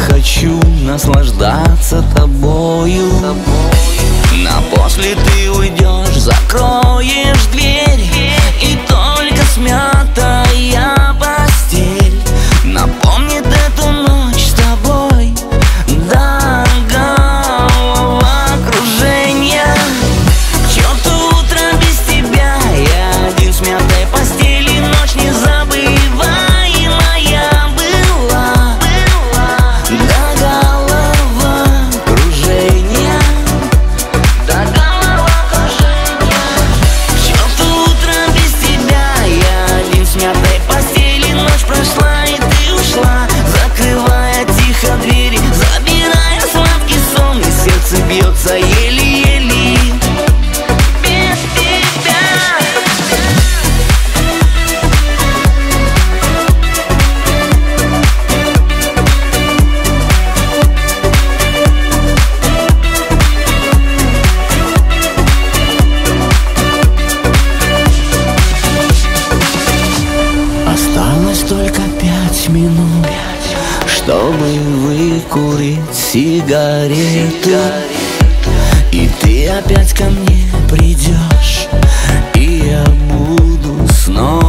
хочу наслаждаться тобою. Но после ты уйдешь, закроешь дверь, и только смятая постель напомнит эту ночь с тобой до головокружения. К черту утро без тебя, я один в смятой постели. Ночь незабываемая была до головокружения. К черту утро без тебя, я один в смятой постели. Ночь прошла и ты ушла, закрывая тихо двери, забирая сладкий сон, и сердце бьется еле-еле без тебя. Осталось только 5 минут, чтобы выкурить сигарету. И ты опять ко мне придешь, и я буду снова